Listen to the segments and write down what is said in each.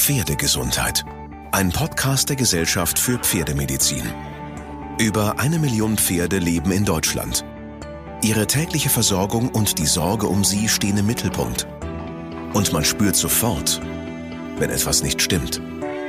Pferdegesundheit. Ein Podcast der Gesellschaft für Pferdemedizin. Über 1 Million Pferde leben in Deutschland. Ihre tägliche Versorgung und die Sorge um sie stehen im Mittelpunkt. Und man spürt sofort, wenn etwas nicht stimmt.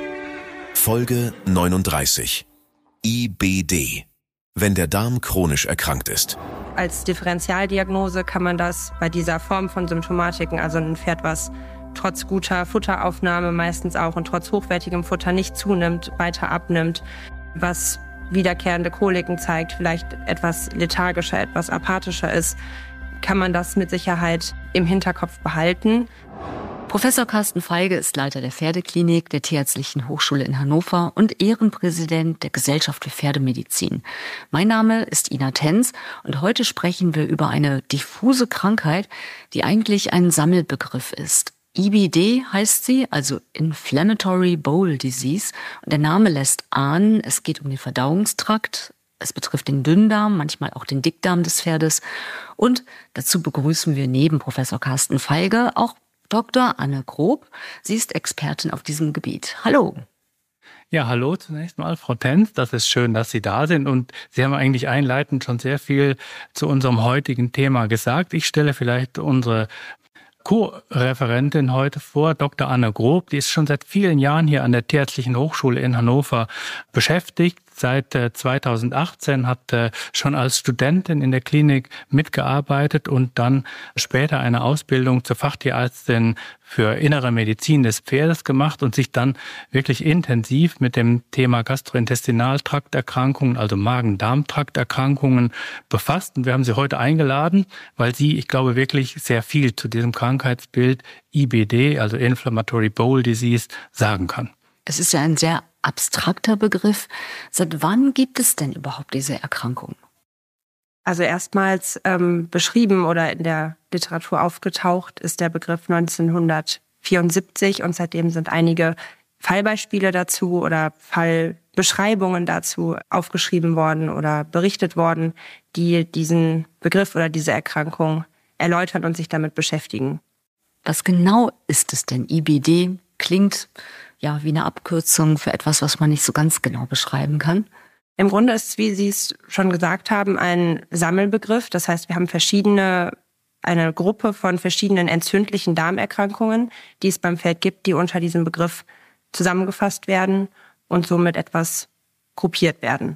Folge 39. IBD. Wenn der Darm chronisch erkrankt ist. Als Differentialdiagnose kann man das bei dieser Form von Symptomatiken, also ein Pferd, was trotz guter Futteraufnahme meistens auch und trotz hochwertigem Futter nicht zunimmt, weiter abnimmt, was wiederkehrende Koliken zeigt, vielleicht etwas lethargischer, etwas apathischer ist, kann man das mit Sicherheit im Hinterkopf behalten. Professor Carsten Feige ist Leiter der Pferdeklinik der Tierärztlichen Hochschule in Hannover und Ehrenpräsident der Gesellschaft für Pferdemedizin. Mein Name ist Ina Tenz und heute sprechen wir über eine diffuse Krankheit, die eigentlich ein Sammelbegriff ist. IBD heißt sie, also Inflammatory Bowel Disease. Und der Name lässt ahnen, es geht um den Verdauungstrakt. Es betrifft den Dünndarm, manchmal auch den Dickdarm des Pferdes. Und dazu begrüßen wir neben Professor Carsten Feige auch Dr. Anne Grob. Sie ist Expertin auf diesem Gebiet. Hallo. Ja, hallo zunächst mal, Frau Tenz. Das ist schön, dass Sie da sind. Und Sie haben eigentlich einleitend schon sehr viel zu unserem heutigen Thema gesagt. Ich stelle vielleicht unsere Co-Referentin heute vor, Dr. Anne Grob. Die ist schon seit vielen Jahren hier an der Tierärztlichen Hochschule in Hannover beschäftigt. Seit 2018 hat schon als Studentin in der Klinik mitgearbeitet und dann später eine Ausbildung zur Fachtierärztin für innere Medizin des Pferdes gemacht und sich dann wirklich intensiv mit dem Thema Gastrointestinaltrakterkrankungen, also Magen-Darm-Trakterkrankungen befasst. Und wir haben sie heute eingeladen, weil sie, ich glaube, wirklich sehr viel zu diesem Krankheitsbild IBD, also Inflammatory Bowel Disease, sagen kann. Es ist ja ein sehr abstrakter Begriff. Seit wann gibt es denn überhaupt diese Erkrankung? Also erstmals beschrieben oder in der Literatur aufgetaucht ist der Begriff 1974 und seitdem sind einige Fallbeispiele dazu oder Fallbeschreibungen dazu aufgeschrieben worden oder berichtet worden, die diesen Begriff oder diese Erkrankung erläutern und sich damit beschäftigen. Was genau ist es denn? IBD klingt ja wie eine Abkürzung für etwas, was man nicht so ganz genau beschreiben kann. Im Grunde ist es, wie Sie es schon gesagt haben, ein Sammelbegriff. Das heißt, wir haben eine Gruppe von verschiedenen entzündlichen Darmerkrankungen, die es beim Pferd gibt, die unter diesem Begriff zusammengefasst werden und somit etwas gruppiert werden.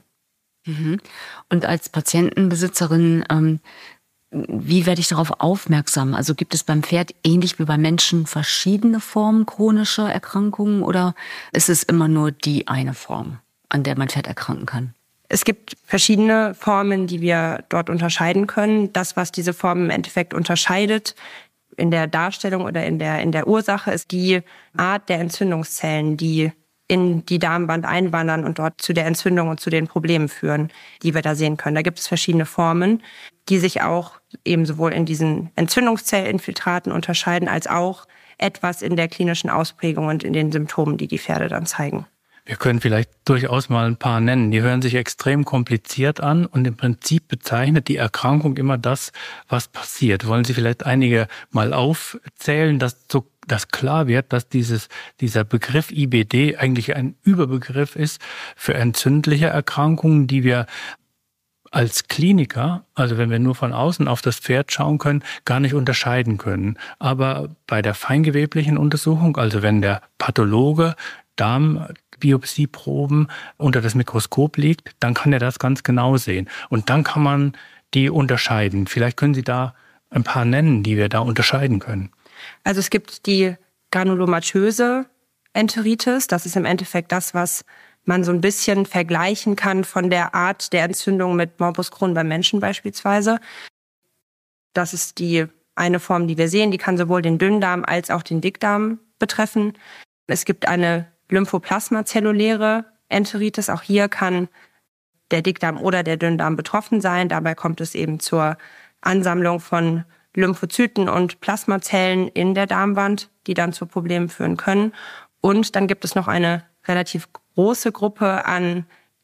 Und als Patientenbesitzerin, wie werde ich darauf aufmerksam? Also gibt es beim Pferd ähnlich wie beim Menschen verschiedene Formen chronischer Erkrankungen oder ist es immer nur die eine Form, an der mein Pferd erkranken kann? Es gibt verschiedene Formen, die wir dort unterscheiden können. Das, was diese Formen im Endeffekt unterscheidet in der Darstellung oder in der Ursache, ist die Art der Entzündungszellen, die in die Darmwand einwandern und dort zu der Entzündung und zu den Problemen führen, die wir da sehen können. Da gibt es verschiedene Formen, die sich auch eben sowohl in diesen Entzündungszellinfiltraten unterscheiden, als auch etwas in der klinischen Ausprägung und in den Symptomen, die die Pferde dann zeigen. Wir können vielleicht durchaus mal ein paar nennen. Die hören sich extrem kompliziert an und im Prinzip bezeichnet die Erkrankung immer das, was passiert. Wollen Sie vielleicht einige mal aufzählen, dass klar wird, dass dieser Begriff IBD eigentlich ein Überbegriff ist für entzündliche Erkrankungen, die wir als Kliniker, also wenn wir nur von außen auf das Pferd schauen können, gar nicht unterscheiden können. Aber bei der feingeweblichen Untersuchung, also wenn der Pathologe Darmbiopsieproben unter das Mikroskop legt, dann kann er das ganz genau sehen. Und dann kann man die unterscheiden. Vielleicht können Sie da ein paar nennen, die wir da unterscheiden können. Also es gibt die granulomatöse Enteritis. Das ist im Endeffekt das, was man so ein bisschen vergleichen kann von der Art der Entzündung mit Morbus Crohn beim Menschen beispielsweise. Das ist die eine Form, die wir sehen. Die kann sowohl den Dünndarm als auch den Dickdarm betreffen. Es gibt eine lymphoplasmazelluläre Enteritis. Auch hier kann der Dickdarm oder der Dünndarm betroffen sein. Dabei kommt es eben zur Ansammlung von Lymphozyten und Plasmazellen in der Darmwand, die dann zu Problemen führen können. Und dann gibt es noch eine relativ große Gruppe an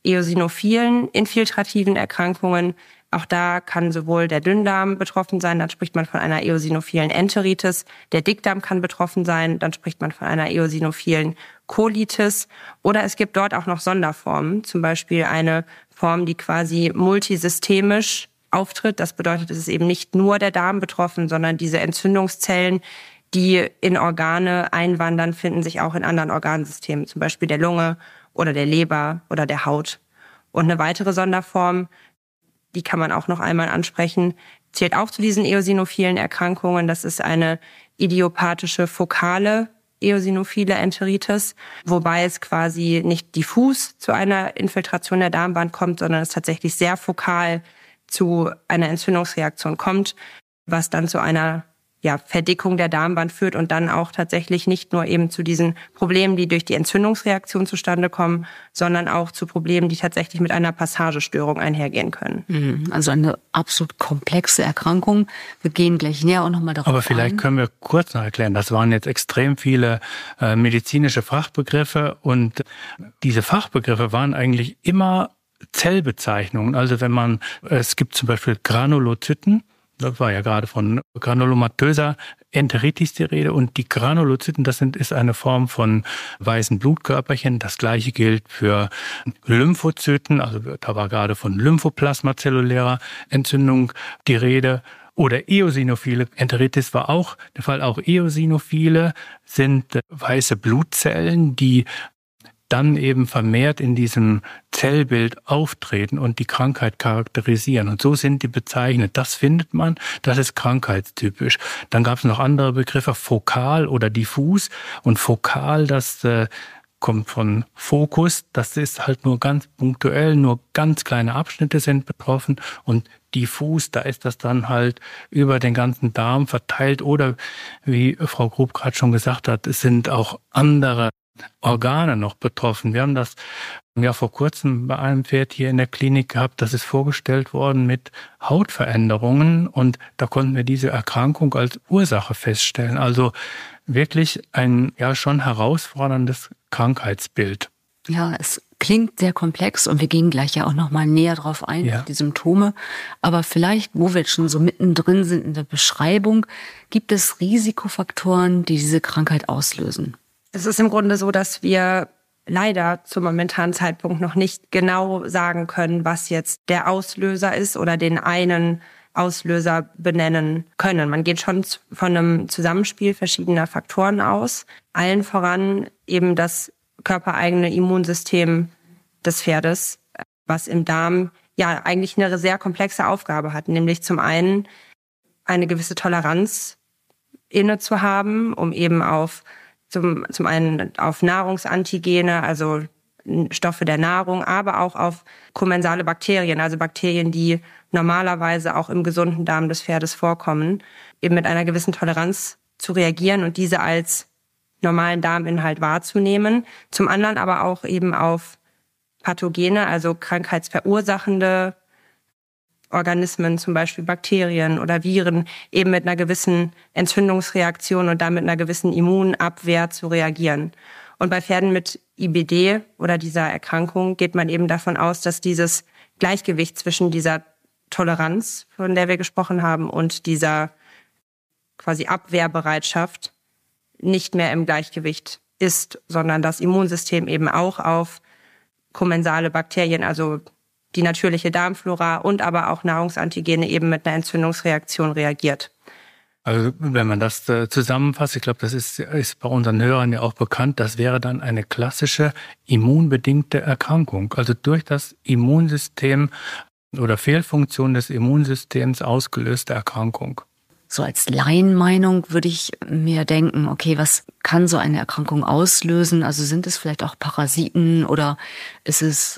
eosinophilen infiltrativen Erkrankungen. Auch da kann sowohl der Dünndarm betroffen sein, dann spricht man von einer eosinophilen Enteritis. Der Dickdarm kann betroffen sein, dann spricht man von einer eosinophilen Colitis. Oder es gibt dort auch noch Sonderformen, zum Beispiel eine Form, die quasi multisystemisch auftritt. Das bedeutet, es ist eben nicht nur der Darm betroffen, sondern diese Entzündungszellen, die in Organe einwandern, finden sich auch in anderen Organsystemen, zum Beispiel der Lunge oder der Leber oder der Haut. Und eine weitere Sonderform, die kann man auch noch einmal ansprechen, zählt auch zu diesen eosinophilen Erkrankungen. Das ist eine idiopathische fokale eosinophile Enteritis, wobei es quasi nicht diffus zu einer Infiltration der Darmwand kommt, sondern es tatsächlich sehr fokal zu einer Entzündungsreaktion kommt, was dann zu einer Verdickung der Darmwand führt und dann auch tatsächlich nicht nur eben zu diesen Problemen, die durch die Entzündungsreaktion zustande kommen, sondern auch zu Problemen, die tatsächlich mit einer Passagestörung einhergehen können. Also eine absolut komplexe Erkrankung. Wir gehen gleich näher auch nochmal darauf ein. Aber vielleicht können wir kurz noch erklären, das waren jetzt extrem viele medizinische Fachbegriffe und diese Fachbegriffe waren eigentlich immer Zellbezeichnungen. Also es gibt zum Beispiel Granulozyten, das war ja gerade von granulomatöser Enteritis die Rede. Und die Granulozyten, ist eine Form von weißen Blutkörperchen. Das Gleiche gilt für Lymphozyten. Also da war gerade von lymphoplasmazellulärer Entzündung die Rede. Oder eosinophile Enteritis war auch der Fall. Auch eosinophile sind weiße Blutzellen, die dann eben vermehrt in diesem Zellbild auftreten und die Krankheit charakterisieren. Und so sind die bezeichnet. Das findet man, das ist krankheitstypisch. Dann gab es noch andere Begriffe, fokal oder diffus. Und fokal, das kommt von Fokus. Das ist halt nur ganz punktuell, nur ganz kleine Abschnitte sind betroffen. Und diffus, da ist das dann halt über den ganzen Darm verteilt. Oder wie Frau Grub gerade schon gesagt hat, es sind auch andere Organe noch betroffen. Wir haben das vor kurzem bei einem Pferd hier in der Klinik gehabt, das ist vorgestellt worden mit Hautveränderungen und da konnten wir diese Erkrankung als Ursache feststellen. Also wirklich ein schon herausforderndes Krankheitsbild. Ja, es klingt sehr komplex und wir gehen gleich ja auch noch mal näher drauf ein, auf die Symptome. Aber vielleicht, wo wir jetzt schon so mittendrin sind in der Beschreibung, gibt es Risikofaktoren, die diese Krankheit auslösen? Es ist im Grunde so, dass wir leider zum momentanen Zeitpunkt noch nicht genau sagen können, was jetzt der Auslöser ist oder den einen Auslöser benennen können. Man geht schon von einem Zusammenspiel verschiedener Faktoren aus. Allen voran eben das körpereigene Immunsystem des Pferdes, was im Darm eigentlich eine sehr komplexe Aufgabe hat, nämlich zum einen eine gewisse Toleranz inne zu haben, um eben zum einen auf Nahrungsantigene, also Stoffe der Nahrung, aber auch auf kommensale Bakterien, also Bakterien, die normalerweise auch im gesunden Darm des Pferdes vorkommen, eben mit einer gewissen Toleranz zu reagieren und diese als normalen Darminhalt wahrzunehmen. Zum anderen aber auch eben auf Pathogene, also krankheitsverursachende Organismen, zum Beispiel Bakterien oder Viren, eben mit einer gewissen Entzündungsreaktion und damit einer gewissen Immunabwehr zu reagieren. Und bei Pferden mit IBD oder dieser Erkrankung geht man eben davon aus, dass dieses Gleichgewicht zwischen dieser Toleranz, von der wir gesprochen haben, und dieser quasi Abwehrbereitschaft nicht mehr im Gleichgewicht ist, sondern das Immunsystem eben auch auf kommensale Bakterien, also die natürliche Darmflora und aber auch Nahrungsantigene eben mit einer Entzündungsreaktion reagiert. Also wenn man das zusammenfasst, ich glaube, das ist bei unseren Hörern ja auch bekannt, das wäre dann eine klassische immunbedingte Erkrankung. Also durch das Immunsystem oder Fehlfunktion des Immunsystems ausgelöste Erkrankung. So als Laienmeinung würde ich mir denken, okay, was kann so eine Erkrankung auslösen? Also sind es vielleicht auch Parasiten oder ist es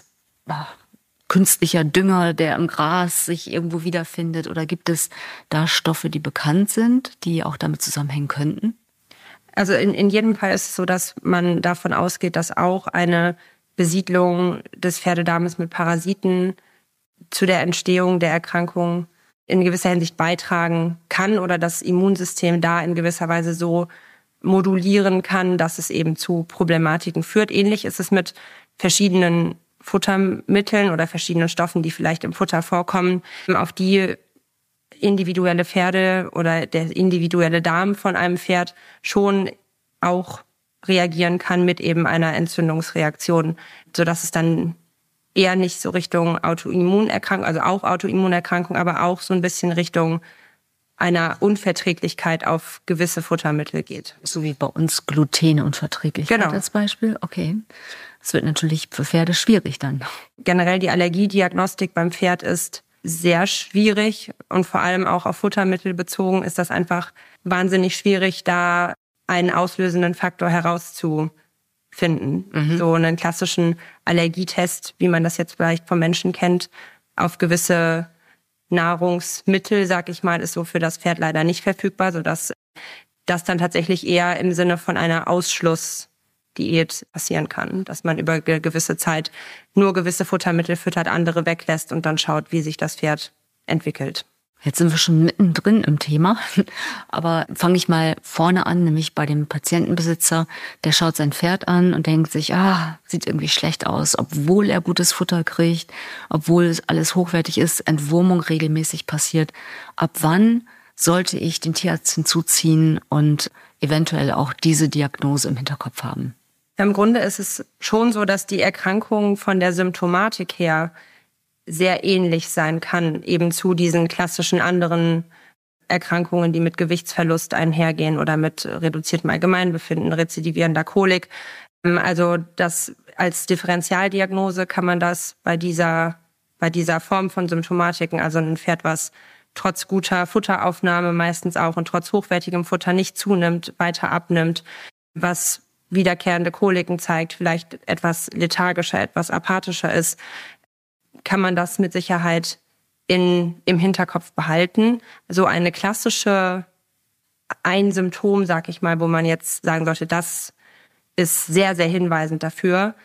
künstlicher Dünger, der im Gras sich irgendwo wiederfindet? Oder gibt es da Stoffe, die bekannt sind, die auch damit zusammenhängen könnten? Also in jedem Fall ist es so, dass man davon ausgeht, dass auch eine Besiedlung des Pferdedarmes mit Parasiten zu der Entstehung der Erkrankung in gewisser Hinsicht beitragen kann oder das Immunsystem da in gewisser Weise so modulieren kann, dass es eben zu Problematiken führt. Ähnlich ist es mit verschiedenen Futtermitteln oder verschiedenen Stoffen, die vielleicht im Futter vorkommen, auf die individuelle Pferde oder der individuelle Darm von einem Pferd schon auch reagieren kann mit eben einer Entzündungsreaktion, sodass es dann eher nicht so Richtung Autoimmunerkrankung, also auch Autoimmunerkrankung, aber auch so ein bisschen Richtung einer Unverträglichkeit auf gewisse Futtermittel geht. So wie bei uns Glutenunverträglichkeit als Beispiel. Okay. Das wird natürlich für Pferde schwierig dann. Generell die Allergiediagnostik beim Pferd ist sehr schwierig und vor allem auch auf Futtermittel bezogen ist das einfach wahnsinnig schwierig, da einen auslösenden Faktor herauszufinden. So einen klassischen Allergietest, wie man das jetzt vielleicht vom Menschen kennt, auf gewisse Nahrungsmittel, sag ich mal, ist so für das Pferd leider nicht verfügbar, sodass das dann tatsächlich eher im Sinne von einer Ausschlussdiät passieren kann, dass man über eine gewisse Zeit nur gewisse Futtermittel füttert, andere weglässt und dann schaut, wie sich das Pferd entwickelt. Jetzt sind wir schon mittendrin im Thema, aber fange ich mal vorne an, nämlich bei dem Patientenbesitzer, der schaut sein Pferd an und denkt sich, sieht irgendwie schlecht aus, obwohl er gutes Futter kriegt, obwohl es alles hochwertig ist, Entwurmung regelmäßig passiert. Ab wann sollte ich den Tierarzt hinzuziehen und eventuell auch diese Diagnose im Hinterkopf haben? Im Grunde ist es schon so, dass die Erkrankung von der Symptomatik her sehr ähnlich sein kann, eben zu diesen klassischen anderen Erkrankungen, die mit Gewichtsverlust einhergehen oder mit reduziertem Allgemeinbefinden, rezidivierender Kolik. Also das als Differentialdiagnose kann man das bei dieser Form von Symptomatiken, also ein Pferd, was trotz guter Futteraufnahme meistens auch und trotz hochwertigem Futter nicht zunimmt, weiter abnimmt, was wiederkehrende Koliken zeigt, vielleicht etwas lethargischer, etwas apathischer ist, kann man das mit Sicherheit im Hinterkopf behalten. So eine klassische, ein Symptom, sag ich mal, wo man jetzt sagen sollte, das ist sehr, sehr hinweisend dafür,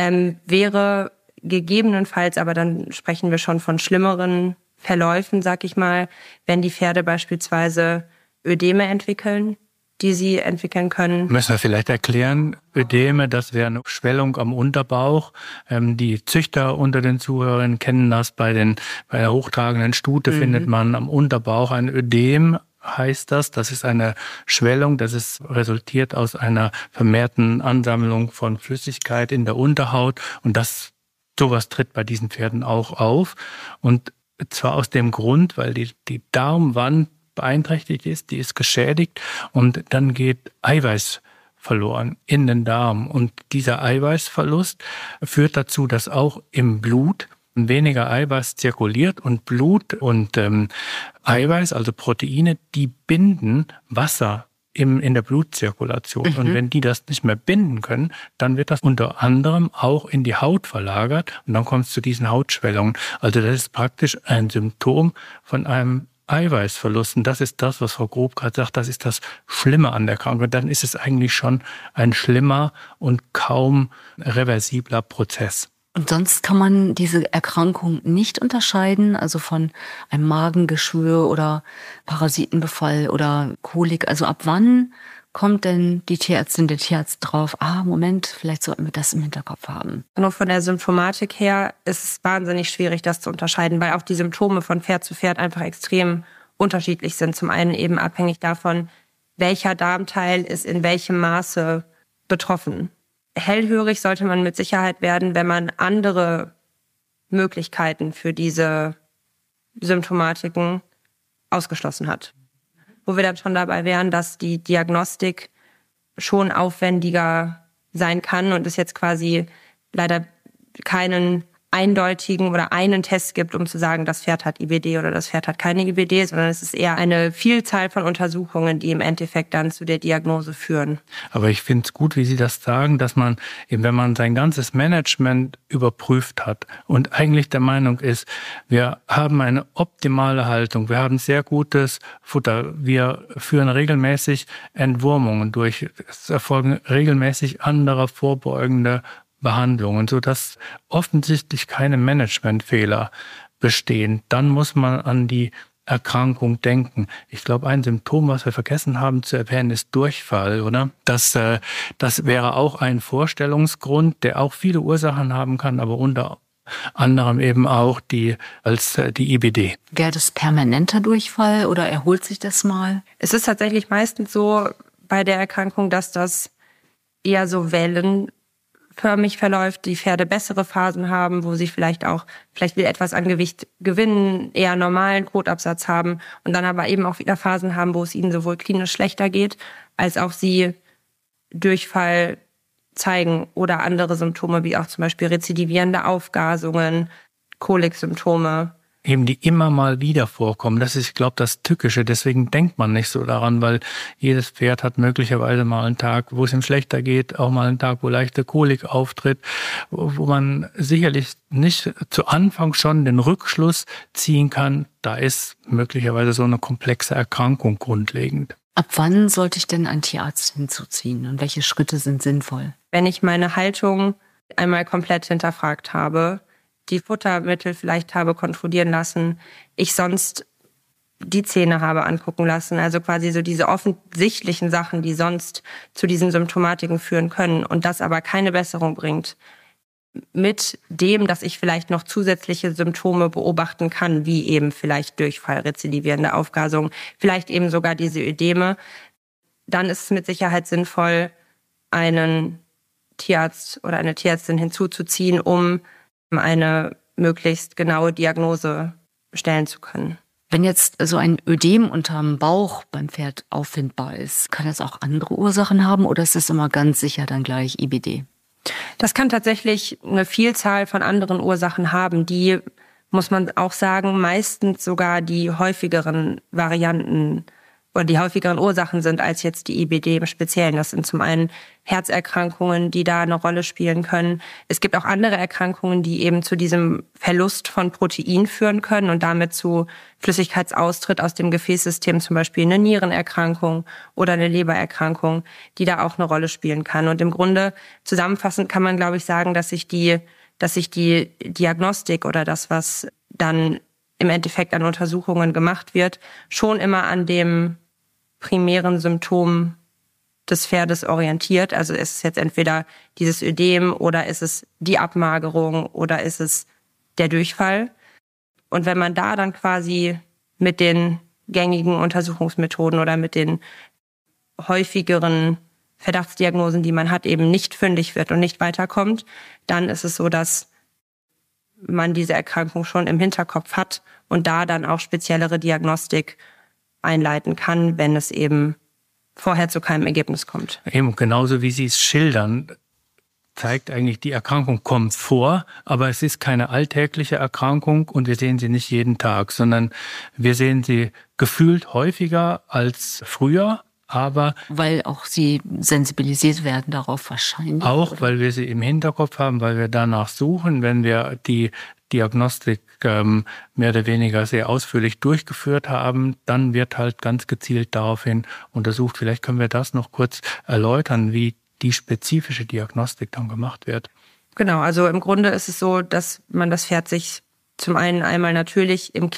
wäre gegebenenfalls, aber dann sprechen wir schon von schlimmeren Verläufen, sag ich mal, wenn die Pferde beispielsweise Ödeme entwickeln, die sie entwickeln können. Müssen wir vielleicht erklären, Ödeme, das wäre eine Schwellung am Unterbauch. Die Züchter unter den Zuhörern kennen das. Bei der hochtragenden Stute findet man am Unterbauch ein Ödem, heißt das. Das ist eine Schwellung, das ist resultiert aus einer vermehrten Ansammlung von Flüssigkeit in der Unterhaut. Und sowas tritt bei diesen Pferden auch auf. Und zwar aus dem Grund, weil die Darmwand beeinträchtigt ist, die ist geschädigt und dann geht Eiweiß verloren in den Darm. Und dieser Eiweißverlust führt dazu, dass auch im Blut weniger Eiweiß zirkuliert und Blut und Eiweiß, also Proteine, die binden Wasser in der Blutzirkulation. Und wenn die das nicht mehr binden können, dann wird das unter anderem auch in die Haut verlagert und dann kommt es zu diesen Hautschwellungen. Also das ist praktisch ein Symptom von einem Eiweißverlust. Und das ist das, was Frau Grob gerade sagt, das ist das Schlimme an der Krankheit. Dann ist es eigentlich schon ein schlimmer und kaum reversibler Prozess. Und sonst kann man diese Erkrankung nicht unterscheiden, also von einem Magengeschwür oder Parasitenbefall oder Kolik. Also ab wann kommt denn die Tierärztin, der Tierarzt drauf, Moment, vielleicht sollten wir das im Hinterkopf haben? Nur von der Symptomatik her ist es wahnsinnig schwierig, das zu unterscheiden, weil auch die Symptome von Pferd zu Pferd einfach extrem unterschiedlich sind. Zum einen eben abhängig davon, welcher Darmteil ist in welchem Maße betroffen. Hellhörig sollte man mit Sicherheit werden, wenn man andere Möglichkeiten für diese Symptomatiken ausgeschlossen hat. Wo wir dann schon dabei wären, dass die Diagnostik schon aufwendiger sein kann und es jetzt quasi leider keinen eindeutigen oder einen Test gibt, um zu sagen, das Pferd hat IBD oder das Pferd hat keine IBD, sondern es ist eher eine Vielzahl von Untersuchungen, die im Endeffekt dann zu der Diagnose führen. Aber ich finde es gut, wie Sie das sagen, dass man eben, wenn man sein ganzes Management überprüft hat und eigentlich der Meinung ist, wir haben eine optimale Haltung, wir haben sehr gutes Futter, wir führen regelmäßig Entwurmungen durch, es erfolgen regelmäßig andere vorbeugende Behandlungen, sodass offensichtlich keine Managementfehler bestehen. Dann muss man an die Erkrankung denken. Ich glaube, ein Symptom, was wir vergessen haben zu erwähnen, ist Durchfall, oder? Das wäre auch ein Vorstellungsgrund, der auch viele Ursachen haben kann, aber unter anderem eben auch die IBD. Wäre das permanenter Durchfall oder erholt sich das mal? Es ist tatsächlich meistens so bei der Erkrankung, dass das eher so wellenförmig verläuft, die Pferde bessere Phasen haben, wo sie vielleicht wieder etwas an Gewicht gewinnen, eher normalen Kotabsatz haben und dann aber eben auch wieder Phasen haben, wo es ihnen sowohl klinisch schlechter geht, als auch sie Durchfall zeigen oder andere Symptome, wie auch zum Beispiel rezidivierende Aufgasungen, Koliksymptome. Eben die immer mal wieder vorkommen. Das ist, ich glaube, das Tückische. Deswegen denkt man nicht so daran, weil jedes Pferd hat möglicherweise mal einen Tag, wo es ihm schlechter geht, auch mal einen Tag, wo leichte Kolik auftritt, wo man sicherlich nicht zu Anfang schon den Rückschluss ziehen kann, da ist möglicherweise so eine komplexe Erkrankung grundlegend. Ab wann sollte ich denn einen Tierarzt hinzuziehen und welche Schritte sind sinnvoll? Wenn ich meine Haltung einmal komplett hinterfragt habe, die Futtermittel vielleicht habe kontrollieren lassen, ich sonst die Zähne habe angucken lassen, also quasi so diese offensichtlichen Sachen, die sonst zu diesen Symptomatiken führen können und das aber keine Besserung bringt, mit dem, dass ich vielleicht noch zusätzliche Symptome beobachten kann, wie eben vielleicht Durchfall, rezidivierende Aufgasung, vielleicht eben sogar diese Ödeme, dann ist es mit Sicherheit sinnvoll, einen Tierarzt oder eine Tierärztin hinzuzuziehen, um eine möglichst genaue Diagnose stellen zu können. Wenn jetzt so ein Ödem unterm Bauch beim Pferd auffindbar ist, kann das auch andere Ursachen haben oder ist das immer ganz sicher dann gleich IBD? Das kann tatsächlich eine Vielzahl von anderen Ursachen haben, die, muss man auch sagen, meistens sogar die häufigeren Varianten oder die häufigeren Ursachen sind als jetzt die IBD im Speziellen. Das sind zum einen Herzerkrankungen, die da eine Rolle spielen können. Es gibt auch andere Erkrankungen, die eben zu diesem Verlust von Protein führen können und damit zu Flüssigkeitsaustritt aus dem Gefäßsystem, zum Beispiel eine Nierenerkrankung oder eine Lebererkrankung, die da auch eine Rolle spielen kann. Und im Grunde zusammenfassend kann man, glaube ich, sagen, dass sich die Diagnostik oder das, was dann im Endeffekt an Untersuchungen gemacht wird, schon immer an dem primären Symptom des Pferdes orientiert. Also ist es jetzt entweder dieses Ödem oder ist es die Abmagerung oder ist es der Durchfall. Und wenn man da dann quasi mit den gängigen Untersuchungsmethoden oder mit den häufigeren Verdachtsdiagnosen, die man hat, eben nicht fündig wird und nicht weiterkommt, dann ist es so, dass man diese Erkrankung schon im Hinterkopf hat und da dann auch speziellere Diagnostik einleiten kann, wenn es eben vorher zu keinem Ergebnis kommt. Eben genauso wie Sie es schildern, zeigt eigentlich, die Erkrankung kommt vor, aber es ist keine alltägliche Erkrankung und wir sehen sie nicht jeden Tag, sondern wir sehen sie gefühlt häufiger als früher. Aber weil auch sie sensibilisiert werden darauf wahrscheinlich. Auch, oder? weil wir sie im Hinterkopf haben, weil wir danach suchen, wenn wir die Diagnostik mehr oder weniger sehr ausführlich durchgeführt haben, dann wird halt ganz gezielt daraufhin untersucht. Vielleicht können wir das noch kurz erläutern, wie die spezifische Diagnostik dann gemacht wird. Genau, also im Grunde ist es so, dass man das Pferd sich zum einen einmal natürlich im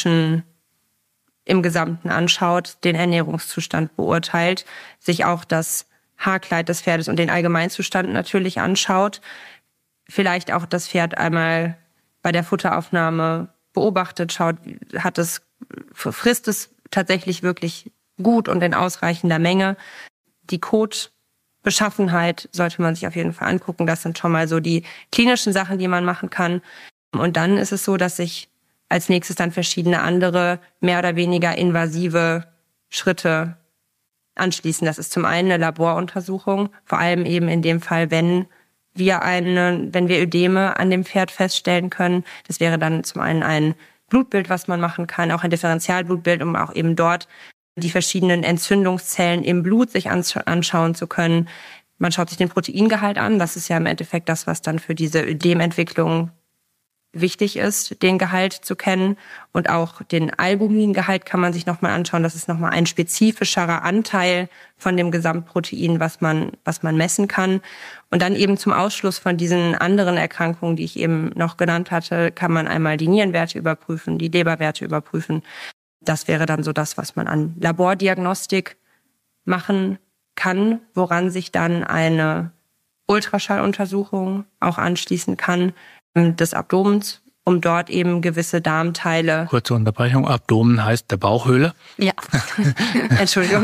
Gesamten anschaut, den Ernährungszustand beurteilt, sich auch das Haarkleid des Pferdes und den Allgemeinzustand natürlich anschaut, vielleicht auch das Pferd einmal bei der Futteraufnahme beobachtet, schaut, frisst es tatsächlich wirklich gut und in ausreichender Menge. Die Kotbeschaffenheit sollte man sich auf jeden Fall angucken. Das sind schon mal so die klinischen Sachen, die man machen kann. Und dann ist es so, dass sich als nächstes dann verschiedene andere, mehr oder weniger invasive Schritte anschließen. Das ist zum einen eine Laboruntersuchung, vor allem eben in dem Fall, wenn wir Ödeme an dem Pferd feststellen können. Das wäre dann zum einen ein Blutbild, was man machen kann, auch ein Differentialblutbild, um auch eben dort die verschiedenen Entzündungszellen im Blut sich anschauen zu können. Man schaut sich den Proteingehalt an. Das ist ja im Endeffekt das, was dann für diese Ödementwicklung wichtig ist, den Gehalt zu kennen. Und auch den Albumingehalt kann man sich nochmal anschauen. Das ist nochmal ein spezifischerer Anteil von dem Gesamtprotein, was man messen kann. Und dann eben zum Ausschluss von diesen anderen Erkrankungen, die ich eben noch genannt hatte, kann man einmal die Nierenwerte überprüfen, die Leberwerte überprüfen. Das wäre dann so das, was man an Labordiagnostik machen kann, woran sich dann eine Ultraschalluntersuchung auch anschließen kann des Abdomens, um dort eben gewisse Darmteile... Kurze Unterbrechung, Abdomen heißt der Bauchhöhle. Ja, Entschuldigung.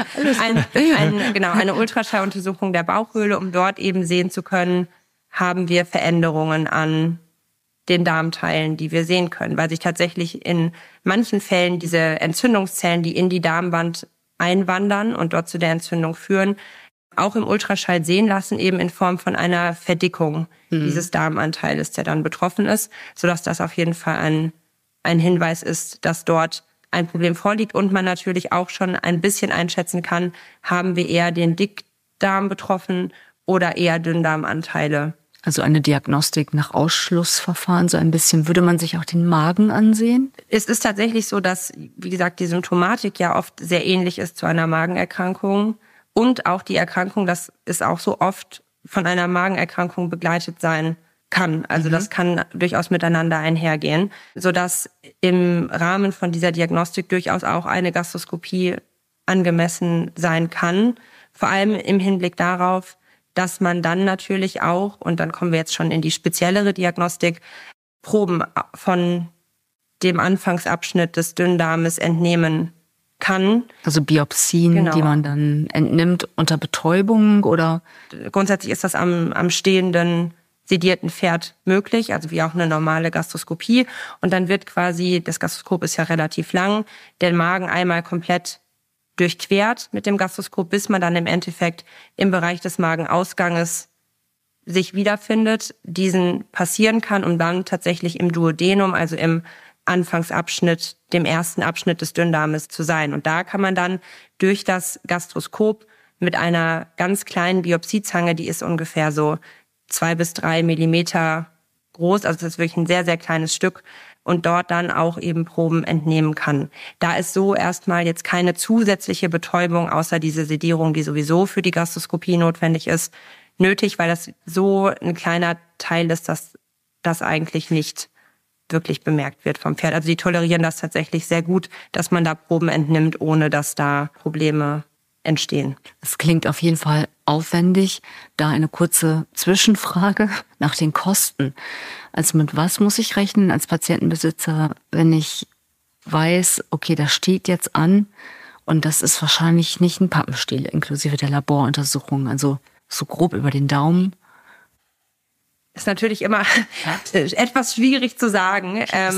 Eine Ultraschalluntersuchung der Bauchhöhle, um dort eben sehen zu können, haben wir Veränderungen an den Darmteilen, die wir sehen können. Weil sich tatsächlich in manchen Fällen diese Entzündungszellen, die in die Darmwand einwandern und dort zu der Entzündung führen, auch im Ultraschall sehen lassen, eben in Form von einer Verdickung dieses Darmanteiles, der dann betroffen ist, sodass das auf jeden Fall ein Hinweis ist, dass dort ein Problem vorliegt und man natürlich auch schon ein bisschen einschätzen kann, haben wir eher den Dickdarm betroffen oder eher Dünndarmanteile. Also eine Diagnostik nach Ausschlussverfahren, so ein bisschen. Würde man sich auch den Magen ansehen? Es ist tatsächlich so, dass, wie gesagt, die Symptomatik ja oft sehr ähnlich ist zu einer Magenerkrankung. Und auch die Erkrankung, das ist auch so oft von einer Magenerkrankung begleitet sein kann. Also das kann durchaus miteinander einhergehen, sodass im Rahmen von dieser Diagnostik durchaus auch eine Gastroskopie angemessen sein kann. Vor allem im Hinblick darauf, dass man dann natürlich auch, und dann kommen wir jetzt schon in die speziellere Diagnostik, Proben von dem Anfangsabschnitt des Dünndarmes entnehmen kann. Also Biopsien, genau, die man dann entnimmt unter Betäubung oder? Grundsätzlich ist das am stehenden, sedierten Pferd möglich, also wie auch eine normale Gastroskopie. Und dann wird quasi, das Gastroskop ist ja relativ lang, der Magen einmal komplett durchquert mit dem Gastroskop, bis man dann im Endeffekt im Bereich des Magenausganges sich wiederfindet, diesen passieren kann, um dann tatsächlich im Duodenum, also im Anfangsabschnitt, dem ersten Abschnitt des Dünndarmes zu sein. Und da kann man dann durch das Gastroskop mit einer ganz kleinen Biopsiezange, die ist ungefähr so 2 bis 3 Millimeter groß, also das ist wirklich ein sehr, sehr kleines Stück, und dort dann auch eben Proben entnehmen kann. Da ist so erstmal jetzt keine zusätzliche Betäubung, außer diese Sedierung, die sowieso für die Gastroskopie notwendig ist, nötig, weil das so ein kleiner Teil ist, dass das eigentlich nicht wirklich bemerkt wird vom Pferd. Also die tolerieren das tatsächlich sehr gut, dass man da Proben entnimmt, ohne dass da Probleme entstehen. Es klingt auf jeden Fall aufwendig. Da eine kurze Zwischenfrage nach den Kosten. Also mit was muss ich rechnen als Patientenbesitzer, wenn ich weiß, okay, das steht jetzt an und das ist wahrscheinlich nicht ein Pappenstiel inklusive der Laboruntersuchung, also so grob über den Daumen? Ist natürlich immer etwas schwierig zu sagen,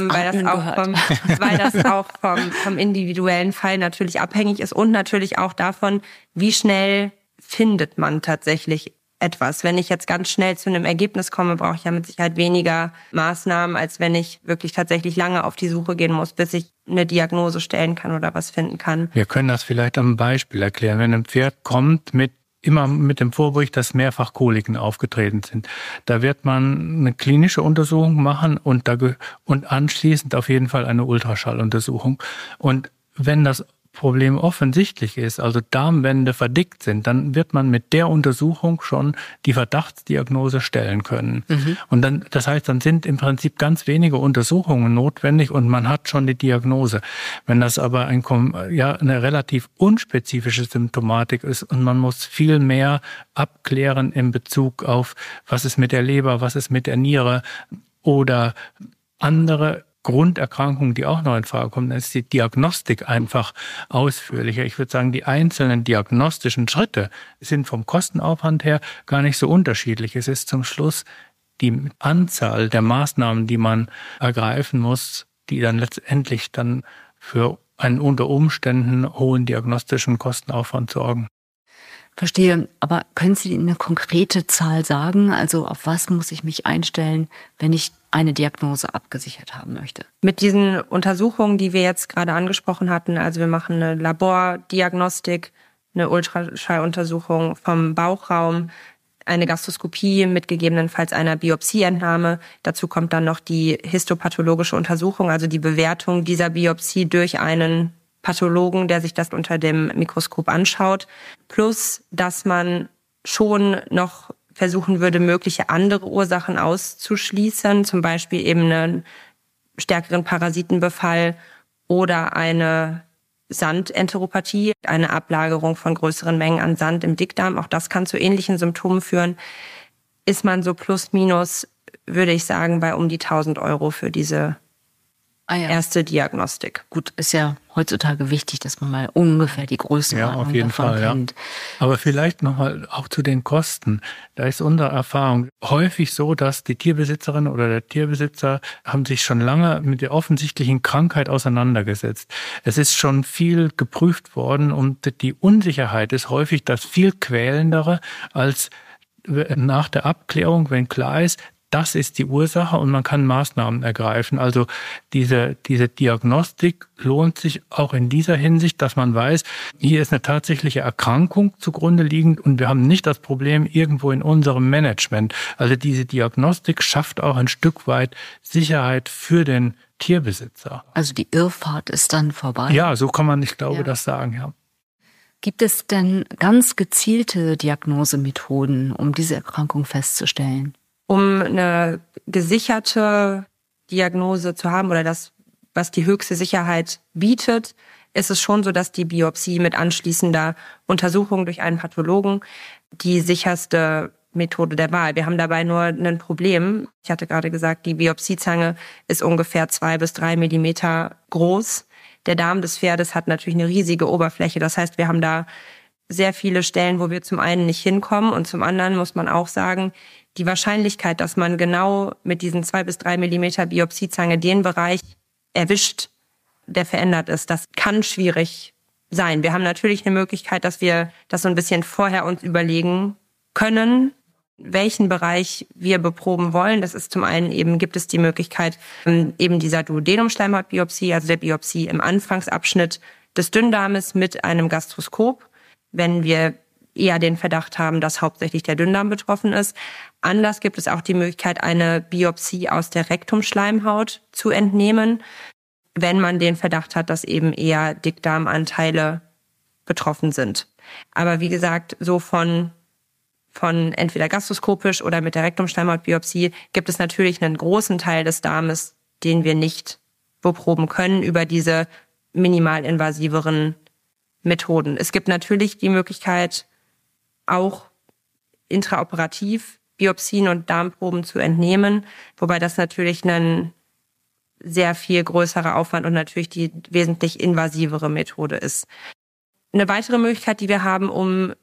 weil das auch vom individuellen Fall natürlich abhängig ist und natürlich auch davon, wie schnell findet man tatsächlich etwas. Wenn ich jetzt ganz schnell zu einem Ergebnis komme, brauche ich ja mit Sicherheit weniger Maßnahmen, als wenn ich wirklich tatsächlich lange auf die Suche gehen muss, bis ich eine Diagnose stellen kann oder was finden kann. Wir können das vielleicht am Beispiel erklären. Wenn ein Pferd kommt immer mit dem Vorbericht, dass mehrfach Koliken aufgetreten sind. Da wird man eine klinische Untersuchung machen und anschließend auf jeden Fall eine Ultraschalluntersuchung. Und wenn das Problem offensichtlich ist, also Darmwände verdickt sind, dann wird man mit der Untersuchung schon die Verdachtsdiagnose stellen können. Und dann, das heißt, dann sind im Prinzip ganz wenige Untersuchungen notwendig und man hat schon die Diagnose. Wenn das aber eine relativ unspezifische Symptomatik ist und man muss viel mehr abklären in Bezug auf, was ist mit der Leber, was ist mit der Niere oder andere Grunderkrankungen, die auch noch in Frage kommen, dann ist die Diagnostik einfach ausführlicher. Ich würde sagen, die einzelnen diagnostischen Schritte sind vom Kostenaufwand her gar nicht so unterschiedlich. Es ist zum Schluss die Anzahl der Maßnahmen, die man ergreifen muss, die dann letztendlich dann für einen unter Umständen hohen diagnostischen Kostenaufwand sorgen. Verstehe, aber können Sie eine konkrete Zahl sagen? Also auf was muss ich mich einstellen, wenn ich eine Diagnose abgesichert haben möchte? Mit diesen Untersuchungen, die wir jetzt gerade angesprochen hatten, also wir machen eine Labordiagnostik, eine Ultraschalluntersuchung vom Bauchraum, eine Gastroskopie mit gegebenenfalls einer Biopsieentnahme. Dazu kommt dann noch die histopathologische Untersuchung, also die Bewertung dieser Biopsie durch einen Pathologen, der sich das unter dem Mikroskop anschaut. Plus, dass man schon noch versuchen würde, mögliche andere Ursachen auszuschließen, zum Beispiel eben einen stärkeren Parasitenbefall oder eine Sandenteropathie, eine Ablagerung von größeren Mengen an Sand im Dickdarm. Auch das kann zu ähnlichen Symptomen führen. Ist man so plus minus, würde ich sagen, bei um die 1.000 € für diese erste Diagnostik. Gut, ist ja heutzutage wichtig, dass man mal ungefähr die Größenordnung auf jeden Fall kennt. Ja. Aber vielleicht nochmal auch zu den Kosten. Da ist unsere Erfahrung häufig so, dass die Tierbesitzerin oder der Tierbesitzer haben sich schon lange mit der offensichtlichen Krankheit auseinandergesetzt. Es ist schon viel geprüft worden und die Unsicherheit ist häufig das viel quälendere als nach der Abklärung, wenn klar ist, das ist die Ursache und man kann Maßnahmen ergreifen. Also diese Diagnostik lohnt sich auch in dieser Hinsicht, dass man weiß, hier ist eine tatsächliche Erkrankung zugrunde liegend und wir haben nicht das Problem irgendwo in unserem Management. Also diese Diagnostik schafft auch ein Stück weit Sicherheit für den Tierbesitzer. Also die Irrfahrt ist dann vorbei? Ja, so kann man, ich glaube, das sagen, ja. Gibt es denn ganz gezielte Diagnosemethoden, um diese Erkrankung festzustellen? Um eine gesicherte Diagnose zu haben oder das, was die höchste Sicherheit bietet, ist es schon so, dass die Biopsie mit anschließender Untersuchung durch einen Pathologen die sicherste Methode der Wahl. Wir haben dabei nur ein Problem. Ich hatte gerade gesagt, die Biopsiezange ist ungefähr 2 bis 3 Millimeter groß. Der Darm des Pferdes hat natürlich eine riesige Oberfläche. Das heißt, wir haben da sehr viele Stellen, wo wir zum einen nicht hinkommen und zum anderen muss man auch sagen, die Wahrscheinlichkeit, dass man genau mit diesen 2 bis 3 Millimeter Biopsiezange den Bereich erwischt, der verändert ist, das kann schwierig sein. Wir haben natürlich eine Möglichkeit, dass wir das so ein bisschen vorher uns überlegen können, welchen Bereich wir beproben wollen. Das ist zum einen eben, gibt es die Möglichkeit eben dieser Duodenumschleimhautbiopsie, also der Biopsie im Anfangsabschnitt des Dünndarmes mit einem Gastroskop, wenn wir eher den Verdacht haben, dass hauptsächlich der Dünndarm betroffen ist. Anders gibt es auch die Möglichkeit, eine Biopsie aus der Rektumschleimhaut zu entnehmen, wenn man den Verdacht hat, dass eben eher Dickdarmanteile betroffen sind. Aber wie gesagt, so von entweder gastroskopisch oder mit der Rektumschleimhautbiopsie gibt es natürlich einen großen Teil des Darmes, den wir nicht beproben können über diese minimalinvasiveren Methoden. Es gibt natürlich die Möglichkeit, auch intraoperativ Biopsien und Darmproben zu entnehmen, wobei das natürlich ein sehr viel größerer Aufwand und natürlich die wesentlich invasivere Methode ist. Eine weitere Möglichkeit, die wir haben, um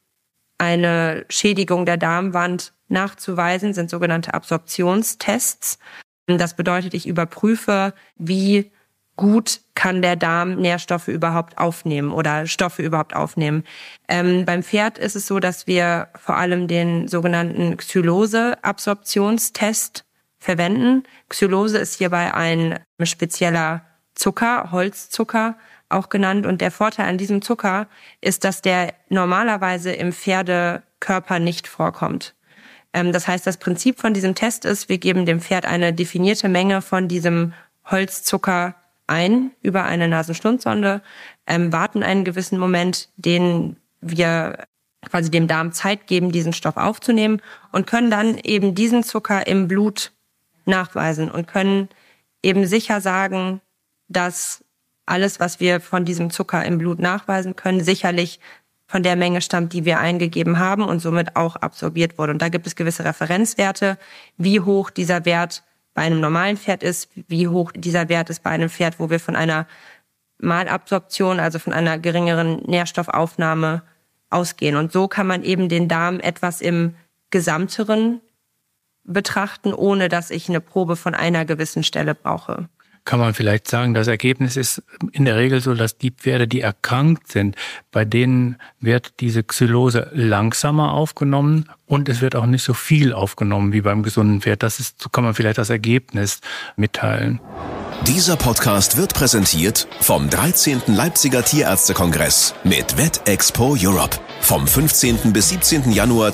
eine Schädigung der Darmwand nachzuweisen, sind sogenannte Absorptionstests. Das bedeutet, ich überprüfe, wie gut kann der Darm Nährstoffe überhaupt aufnehmen oder Stoffe überhaupt aufnehmen. Beim Pferd ist es so, dass wir vor allem den sogenannten Xylose-Absorptionstest verwenden. Xylose ist hierbei ein spezieller Zucker, Holzzucker auch genannt. Und der Vorteil an diesem Zucker ist, dass der normalerweise im Pferdekörper nicht vorkommt. Das heißt, das Prinzip von diesem Test ist, wir geben dem Pferd eine definierte Menge von diesem Holzzucker ein über eine Nasenschlundsonde, warten einen gewissen Moment, den wir quasi dem Darm Zeit geben, diesen Stoff aufzunehmen und können dann eben diesen Zucker im Blut nachweisen und können eben sicher sagen, dass alles, was wir von diesem Zucker im Blut nachweisen können, sicherlich von der Menge stammt, die wir eingegeben haben und somit auch absorbiert wurde. Und da gibt es gewisse Referenzwerte, wie hoch dieser Wert bei einem normalen Pferd ist, wie hoch dieser Wert ist bei einem Pferd, wo wir von einer Malabsorption, also von einer geringeren Nährstoffaufnahme ausgehen. Und so kann man eben den Darm etwas im Gesamteren betrachten, ohne dass ich eine Probe von einer gewissen Stelle brauche. Kann man vielleicht sagen, das Ergebnis ist in der Regel so, dass die Pferde, die erkrankt sind, bei denen wird diese Xylose langsamer aufgenommen und es wird auch nicht so viel aufgenommen wie beim gesunden Pferd. So kann man vielleicht das Ergebnis mitteilen. Dieser Podcast wird präsentiert vom 13. Leipziger Tierärztekongress mit VetExpo Europe. Vom 15. bis 17. Januar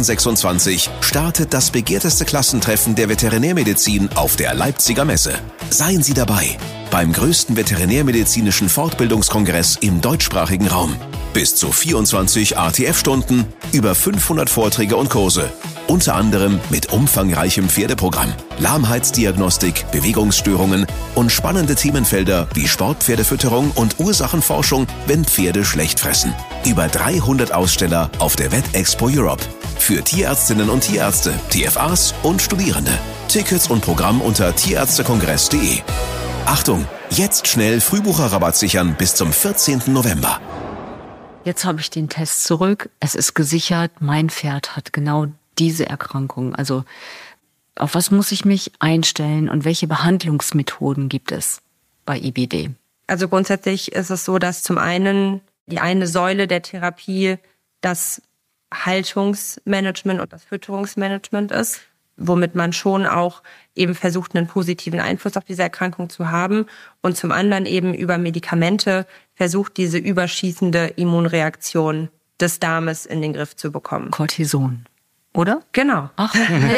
2026 startet das begehrteste Klassentreffen der Veterinärmedizin auf der Leipziger Messe. Seien Sie dabei beim größten veterinärmedizinischen Fortbildungskongress im deutschsprachigen Raum. Bis zu 24 RTF-Stunden, über 500 Vorträge und Kurse. Unter anderem mit umfangreichem Pferdeprogramm, Lahmheitsdiagnostik, Bewegungsstörungen und spannende Themenfelder wie Sportpferdefütterung und Ursachenforschung, wenn Pferde schlecht fressen. Über 300 Aussteller auf der Vet-Expo Europe. Für Tierärztinnen und Tierärzte, TFAs und Studierende. Tickets und Programm unter tierärztekongress.de. Achtung, jetzt schnell Frühbucherrabatt sichern bis zum 14. November. Jetzt habe ich den Test zurück. Es ist gesichert, mein Pferd hat genau diese Erkrankung. Also auf was muss ich mich einstellen und welche Behandlungsmethoden gibt es bei IBD? Also grundsätzlich ist es so, dass zum einen die eine Säule der Therapie das Haltungsmanagement und das Fütterungsmanagement ist, womit man schon auch eben versucht, einen positiven Einfluss auf diese Erkrankung zu haben und zum anderen eben über Medikamente versucht, diese überschießende Immunreaktion des Darmes in den Griff zu bekommen. Cortison, oder? Genau. Ach,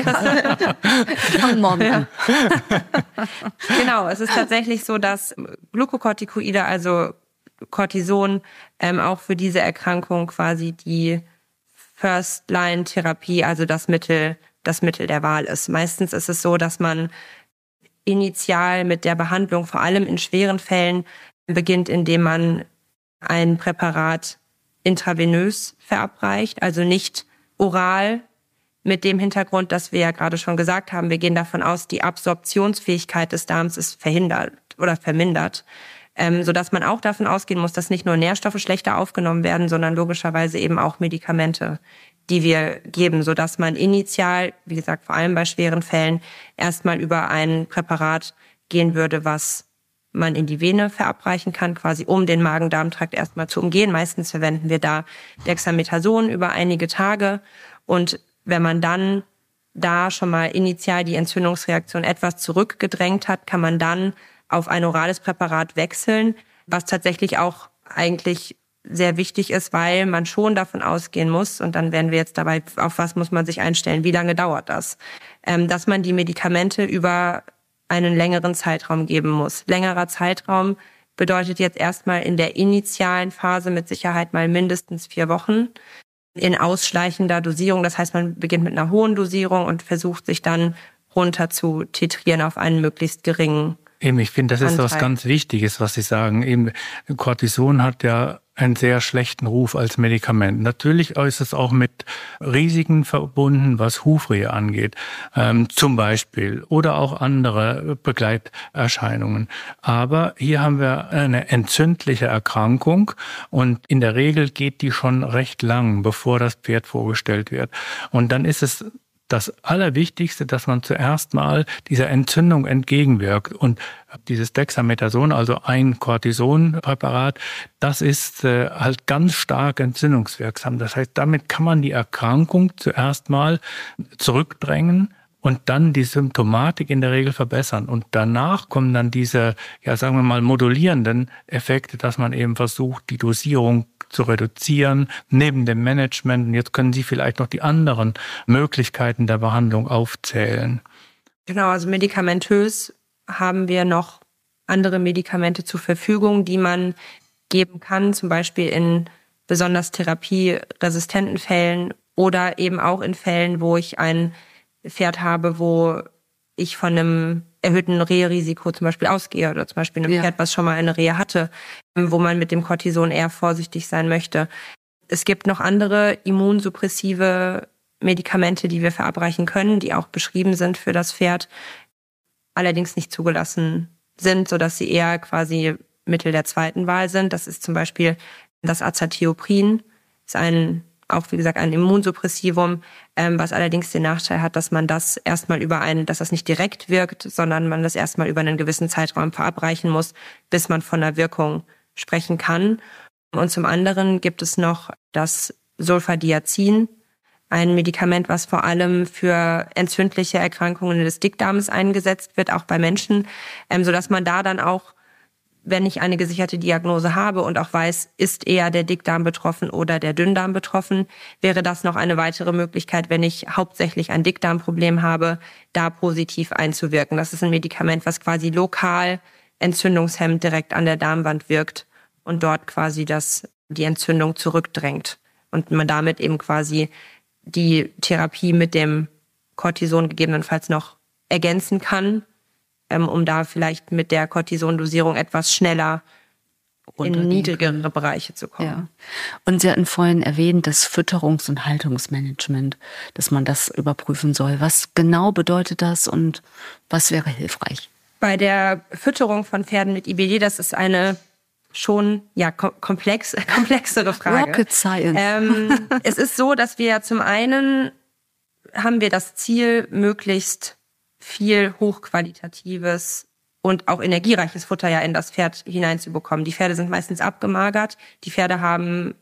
genau, es ist tatsächlich so, dass Glukokortikoide, also Cortison, auch für diese Erkrankung quasi die First-Line-Therapie, also das Mittel der Wahl ist. Meistens ist es so, dass man initial mit der Behandlung, vor allem in schweren Fällen, beginnt, indem man ein Präparat intravenös verabreicht, also nicht oral, mit dem Hintergrund, dass wir ja gerade schon gesagt haben, wir gehen davon aus, die Absorptionsfähigkeit des Darms ist verhindert oder vermindert, sodass man auch davon ausgehen muss, dass nicht nur Nährstoffe schlechter aufgenommen werden, sondern logischerweise eben auch Medikamente, die wir geben, sodass man initial, wie gesagt, vor allem bei schweren Fällen, erstmal über ein Präparat gehen würde, was man in die Vene verabreichen kann, quasi um den Magen-Darm-Trakt erstmal zu umgehen. Meistens verwenden wir da Dexamethason über einige Tage. Und wenn man dann da schon mal initial die Entzündungsreaktion etwas zurückgedrängt hat, kann man dann auf ein orales Präparat wechseln, was tatsächlich auch eigentlich sehr wichtig ist, weil man schon davon ausgehen muss, und dann werden wir jetzt dabei, auf was muss man sich einstellen, wie lange dauert das, dass man die Medikamente über einen längeren Zeitraum geben muss. Längerer Zeitraum bedeutet jetzt erstmal in der initialen Phase mit Sicherheit mal mindestens 4 Wochen in ausschleichender Dosierung. Das heißt, man beginnt mit einer hohen Dosierung und versucht sich dann runter zu titrieren auf einen möglichst geringen Eben, ich finde, das ist was ganz Wichtiges, was Sie sagen. Eben, Cortison hat ja einen sehr schlechten Ruf als Medikament. Natürlich ist es auch mit Risiken verbunden, was Hufrehe angeht, zum Beispiel, oder auch andere Begleiterscheinungen. Aber hier haben wir eine entzündliche Erkrankung und in der Regel geht die schon recht lang, bevor das Pferd vorgestellt wird. Und dann ist es das Allerwichtigste, dass man zuerst mal dieser Entzündung entgegenwirkt. Und dieses Dexamethason, also ein Cortisonpräparat, das ist halt ganz stark entzündungswirksam. Das heißt, damit kann man die Erkrankung zuerst mal zurückdrängen und dann die Symptomatik in der Regel verbessern. Und danach kommen dann diese, ja sagen wir mal, modulierenden Effekte, dass man eben versucht, die Dosierung zu reduzieren, neben dem Management. Und jetzt können Sie vielleicht noch die anderen Möglichkeiten der Behandlung aufzählen. Genau, also medikamentös haben wir noch andere Medikamente zur Verfügung, die man geben kann, zum Beispiel in besonders therapieresistenten Fällen oder eben auch in Fällen, wo ich ein Pferd habe, wo ich von einem erhöhten Reherisiko zum Beispiel ausgehe oder zum Beispiel einem Pferd, was schon mal eine Rehe hatte, wo man mit dem Cortison eher vorsichtig sein möchte. Es gibt noch andere immunsuppressive Medikamente, die wir verabreichen können, die auch beschrieben sind für das Pferd, allerdings nicht zugelassen sind, sodass sie eher quasi Mittel der zweiten Wahl sind. Das ist zum Beispiel das Azathioprin, ist auch wie gesagt ein Immunsuppressivum, was allerdings den Nachteil hat, dass man das erstmal dass das nicht direkt wirkt, sondern man das erstmal über einen gewissen Zeitraum verabreichen muss, bis man von einer Wirkung sprechen kann. Und zum anderen gibt es noch das Sulfadiazin, ein Medikament, was vor allem für entzündliche Erkrankungen des Dickdarms eingesetzt wird, auch bei Menschen, sodass man da dann auch, wenn ich eine gesicherte Diagnose habe und auch weiß, ist eher der Dickdarm betroffen oder der Dünndarm betroffen, wäre das noch eine weitere Möglichkeit, wenn ich hauptsächlich ein Dickdarmproblem habe, da positiv einzuwirken. Das ist ein Medikament, was quasi lokal entzündungshemmend direkt an der Darmwand wirkt und dort quasi das die Entzündung zurückdrängt und man damit eben quasi die Therapie mit dem Cortison gegebenenfalls noch ergänzen kann, um da vielleicht mit der Cortisondosierung etwas schneller in niedrigere Bereiche zu kommen. Ja. Und Sie hatten vorhin erwähnt, das Fütterungs- und Haltungsmanagement, dass man das überprüfen soll. Was genau bedeutet das und was wäre hilfreich? Bei der Fütterung von Pferden mit IBD, das ist eine schon komplexere Frage. Rocket Science. Es ist so, dass wir zum einen haben wir das Ziel, möglichst viel hochqualitatives und auch energiereiches Futter ja in das Pferd hineinzubekommen. Die Pferde sind meistens abgemagert. Die Pferde haben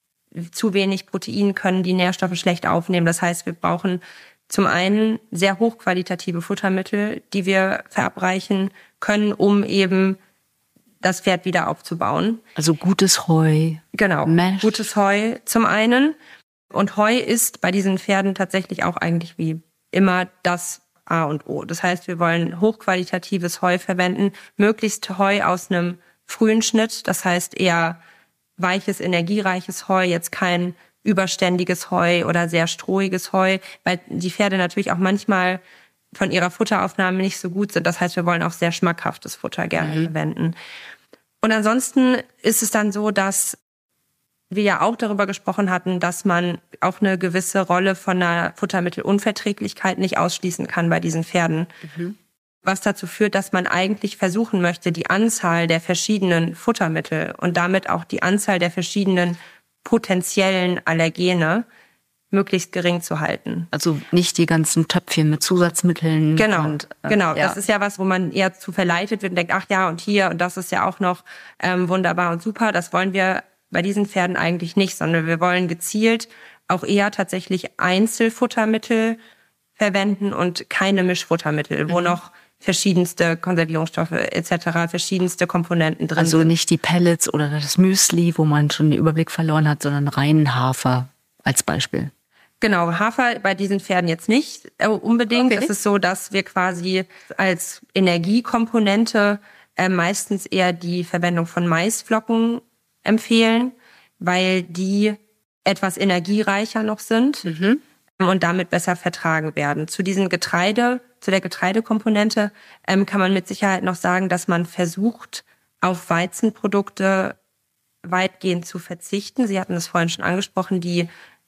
zu wenig Protein, können die Nährstoffe schlecht aufnehmen. Das heißt, wir brauchen zum einen sehr hochqualitative Futtermittel, die wir verabreichen können, um eben das Pferd wieder aufzubauen. Also gutes Heu. Genau, Mesh. Gutes Heu zum einen. Und Heu ist bei diesen Pferden tatsächlich auch eigentlich wie immer das A und O. Das heißt, wir wollen hochqualitatives Heu verwenden, möglichst Heu aus einem frühen Schnitt, das heißt eher weiches, energiereiches Heu, jetzt kein überständiges Heu oder sehr strohiges Heu, weil die Pferde natürlich auch manchmal von ihrer Futteraufnahme nicht so gut sind. Das heißt, wir wollen auch sehr schmackhaftes Futter gerne verwenden. Und ansonsten ist es dann so, dass wir ja auch darüber gesprochen hatten, dass man auch eine gewisse Rolle von einer Futtermittelunverträglichkeit nicht ausschließen kann bei diesen Pferden. Was dazu führt, dass man eigentlich versuchen möchte, die Anzahl der verschiedenen Futtermittel und damit auch die Anzahl der verschiedenen potenziellen Allergene möglichst gering zu halten. Also nicht die ganzen Töpfchen mit Zusatzmitteln. Genau. Ja. Das ist ja was, wo man eher zu verleitet wird und denkt, ach ja, und hier, und das ist ja auch noch wunderbar und super. Das wollen wir bei diesen Pferden eigentlich nicht, sondern wir wollen gezielt auch eher tatsächlich Einzelfuttermittel verwenden und keine Mischfuttermittel, wo noch verschiedenste Konservierungsstoffe etc., verschiedenste Komponenten drin sind. Also nicht die Pellets oder das Müsli, wo man schon den Überblick verloren hat, sondern reinen Hafer als Beispiel. Genau, Hafer bei diesen Pferden jetzt nicht unbedingt. Okay. Es ist so, dass wir quasi als Energiekomponente meistens eher die Verwendung von Maisflocken empfehlen, weil die etwas energiereicher noch sind und damit besser vertragen werden. Zu der Getreidekomponente kann man mit Sicherheit noch sagen, dass man versucht, auf Weizenprodukte weitgehend zu verzichten. Sie hatten es vorhin schon angesprochen, die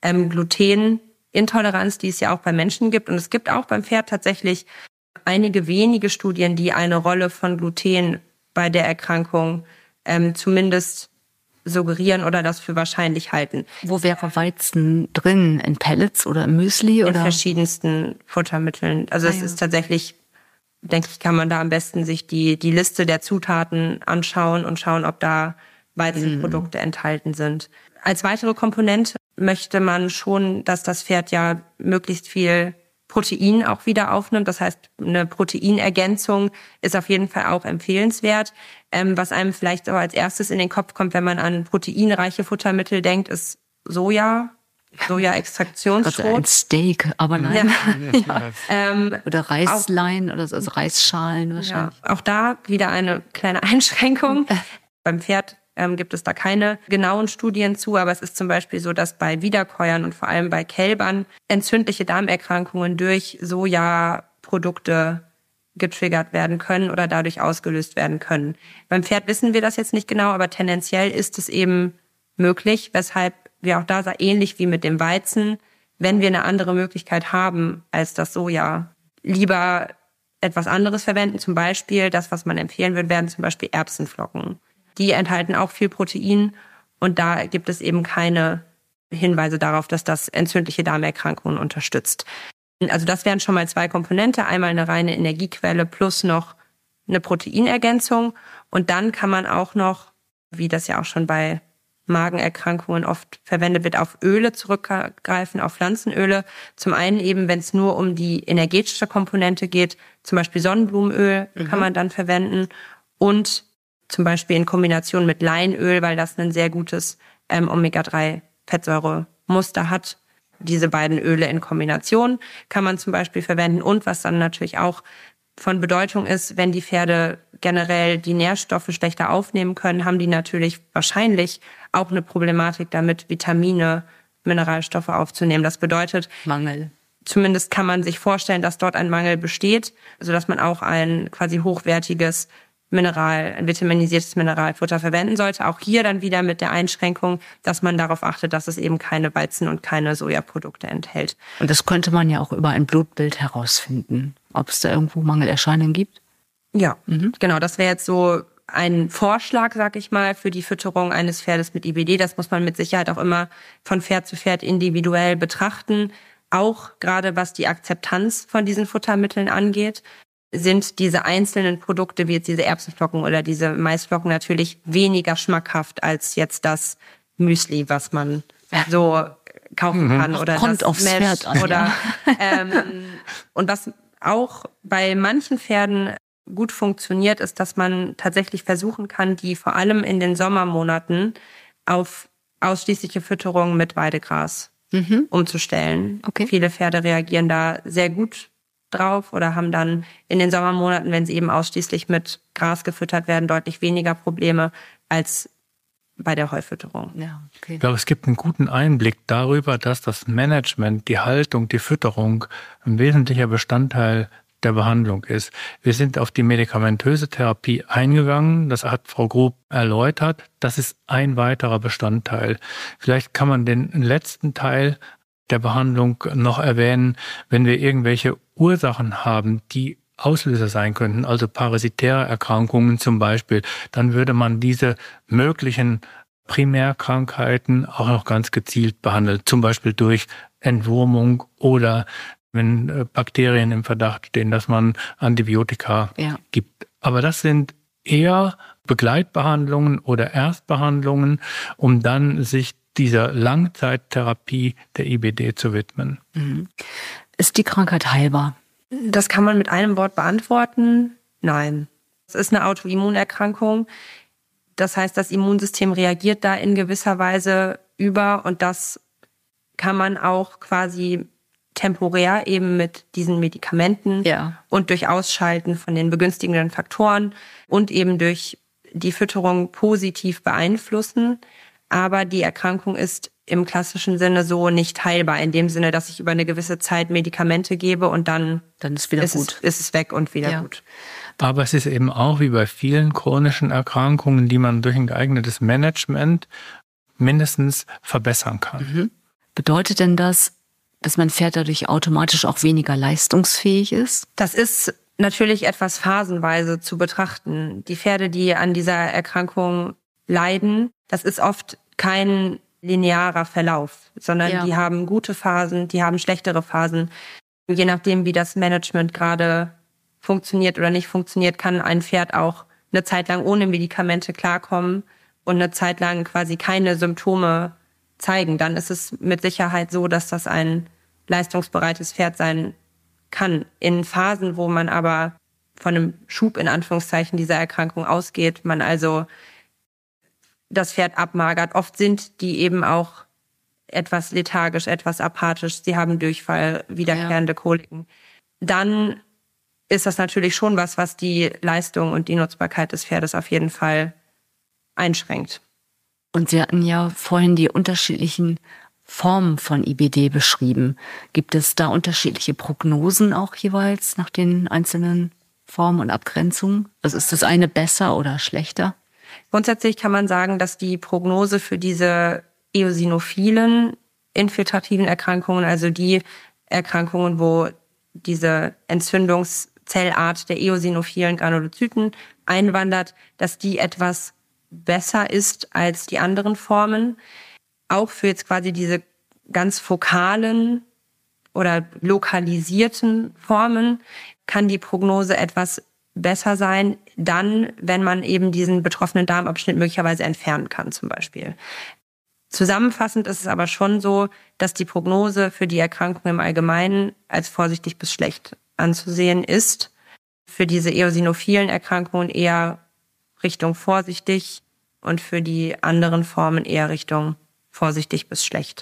Glutenintoleranz, die es ja auch bei Menschen gibt. Und es gibt auch beim Pferd tatsächlich einige wenige Studien, die eine Rolle von Gluten bei der Erkrankung zumindest suggerieren oder das für wahrscheinlich halten. Wo wäre Weizen drin? In Pellets oder im Müsli? In oder? verschiedensten Futtermitteln. Also es ist tatsächlich, denke ich, kann man da am besten sich die Liste der Zutaten anschauen und schauen, ob da Weizenprodukte enthalten sind. Als weitere Komponente möchte man schon, dass das Pferd ja möglichst viel Protein auch wieder aufnimmt. Das heißt, eine Proteinergänzung ist auf jeden Fall auch empfehlenswert. Was einem vielleicht aber als erstes in den Kopf kommt, wenn man an proteinreiche Futtermittel denkt, ist Soja-Extraktionsschrot. Also ein Steak, aber nein. Ja. Oder Reislein oder so, also Reisschalen wahrscheinlich. Ja. Auch da wieder eine kleine Einschränkung. Beim Pferd gibt es da keine genauen Studien zu, aber es ist zum Beispiel so, dass bei Wiederkäuern und vor allem bei Kälbern entzündliche Darmerkrankungen durch Sojaprodukte getriggert werden können oder dadurch ausgelöst werden können. Beim Pferd wissen wir das jetzt nicht genau, aber tendenziell ist es eben möglich, weshalb wir auch da ähnlich wie mit dem Weizen, wenn wir eine andere Möglichkeit haben als das Soja, lieber etwas anderes verwenden. Zum Beispiel, das, was man empfehlen würde, wären zum Beispiel Erbsenflocken. Die enthalten auch viel Protein und da gibt es eben keine Hinweise darauf, dass das entzündliche Darmerkrankungen unterstützt. Also das wären schon mal zwei Komponente, einmal eine reine Energiequelle plus noch eine Proteinergänzung und dann kann man auch noch, wie das ja auch schon bei Magenerkrankungen oft verwendet wird, auf Öle zurückgreifen, auf Pflanzenöle. Zum einen eben, wenn es nur um die energetische Komponente geht, zum Beispiel Sonnenblumenöl kann man dann verwenden und zum Beispiel in Kombination mit Leinöl, weil das ein sehr gutes Omega-3-Fettsäuremuster hat. Diese beiden Öle in Kombination kann man zum Beispiel verwenden. Und was dann natürlich auch von Bedeutung ist, wenn die Pferde generell die Nährstoffe schlechter aufnehmen können, haben die natürlich wahrscheinlich auch eine Problematik damit, Vitamine, Mineralstoffe aufzunehmen. Das bedeutet Mangel. Zumindest kann man sich vorstellen, dass dort ein Mangel besteht, sodass man auch ein quasi hochwertiges ein vitaminisiertes Mineralfutter verwenden sollte. Auch hier dann wieder mit der Einschränkung, dass man darauf achtet, dass es eben keine Weizen- und keine Sojaprodukte enthält. Und das könnte man ja auch über ein Blutbild herausfinden, ob es da irgendwo Mangelerscheinungen gibt? Ja, genau. Das wäre jetzt so ein Vorschlag, sag ich mal, für die Fütterung eines Pferdes mit IBD. Das muss man mit Sicherheit auch immer von Pferd zu Pferd individuell betrachten. Auch gerade was die Akzeptanz von diesen Futtermitteln angeht, sind diese einzelnen Produkte, wie jetzt diese Erbsenflocken oder diese Maisflocken, natürlich weniger schmackhaft als jetzt das Müsli, was man so kaufen kann. Oder kommt das aufs Mesh Pferd an. Oder, und was auch bei manchen Pferden gut funktioniert, ist, dass man tatsächlich versuchen kann, die vor allem in den Sommermonaten auf ausschließliche Fütterung mit Weidegras umzustellen. Okay. Viele Pferde reagieren da sehr gut drauf oder haben dann in den Sommermonaten, wenn sie eben ausschließlich mit Gras gefüttert werden, deutlich weniger Probleme als bei der Heufütterung. Ja, okay. Ich glaube, es gibt einen guten Einblick darüber, dass das Management, die Haltung, die Fütterung ein wesentlicher Bestandteil der Behandlung ist. Wir sind auf die medikamentöse Therapie eingegangen. Das hat Frau Grob erläutert. Das ist ein weiterer Bestandteil. Vielleicht kann man den letzten Teil der Behandlung noch erwähnen, wenn wir irgendwelche Ursachen haben, die Auslöser sein könnten, also parasitäre Erkrankungen zum Beispiel, dann würde man diese möglichen Primärkrankheiten auch noch ganz gezielt behandeln, zum Beispiel durch Entwurmung oder wenn Bakterien im Verdacht stehen, dass man Antibiotika gibt. Aber das sind eher Begleitbehandlungen oder Erstbehandlungen, um dann sich dieser Langzeittherapie der IBD zu widmen. Ist die Krankheit heilbar? Das kann man mit einem Wort beantworten. Nein. Es ist eine Autoimmunerkrankung. Das heißt, das Immunsystem reagiert da in gewisser Weise über und das kann man auch quasi temporär eben mit diesen Medikamenten und durch Ausschalten von den begünstigenden Faktoren und eben durch die Fütterung positiv beeinflussen. Aber die Erkrankung ist im klassischen Sinne so nicht heilbar, in dem Sinne, dass ich über eine gewisse Zeit Medikamente gebe und dann ist wieder gut. Ist es weg und wieder gut. Aber es ist eben auch wie bei vielen chronischen Erkrankungen, die man durch ein geeignetes Management mindestens verbessern kann. Bedeutet denn das, dass mein Pferd dadurch automatisch auch weniger leistungsfähig ist? Das ist natürlich etwas phasenweise zu betrachten. Die Pferde, die an dieser Erkrankung leiden, das ist oft kein linearer Verlauf, sondern die haben gute Phasen, die haben schlechtere Phasen. Je nachdem, wie das Management gerade funktioniert oder nicht funktioniert, kann ein Pferd auch eine Zeit lang ohne Medikamente klarkommen und eine Zeit lang quasi keine Symptome zeigen. Dann ist es mit Sicherheit so, dass das ein leistungsbereites Pferd sein kann. In Phasen, wo man aber von einem Schub in Anführungszeichen dieser Erkrankung ausgeht, man also das Pferd abmagert. Oft sind die eben auch etwas lethargisch, etwas apathisch. Sie haben Durchfall, wiederkehrende Koliken. Dann ist das natürlich schon was die Leistung und die Nutzbarkeit des Pferdes auf jeden Fall einschränkt. Und Sie hatten ja vorhin die unterschiedlichen Formen von IBD beschrieben. Gibt es da unterschiedliche Prognosen auch jeweils nach den einzelnen Formen und Abgrenzungen? Also ist das eine besser oder schlechter? Grundsätzlich kann man sagen, dass die Prognose für diese eosinophilen infiltrativen Erkrankungen, also die Erkrankungen, wo diese Entzündungszellart der eosinophilen Granulozyten einwandert, dass die etwas besser ist als die anderen Formen. Auch für jetzt quasi diese ganz fokalen oder lokalisierten Formen kann die Prognose etwas besser sein, dann, wenn man eben diesen betroffenen Darmabschnitt möglicherweise entfernen kann zum Beispiel. Zusammenfassend ist es aber schon so, dass die Prognose für die Erkrankung im Allgemeinen als vorsichtig bis schlecht anzusehen ist. Für diese eosinophilen Erkrankungen eher Richtung vorsichtig und für die anderen Formen eher Richtung vorsichtig bis schlecht.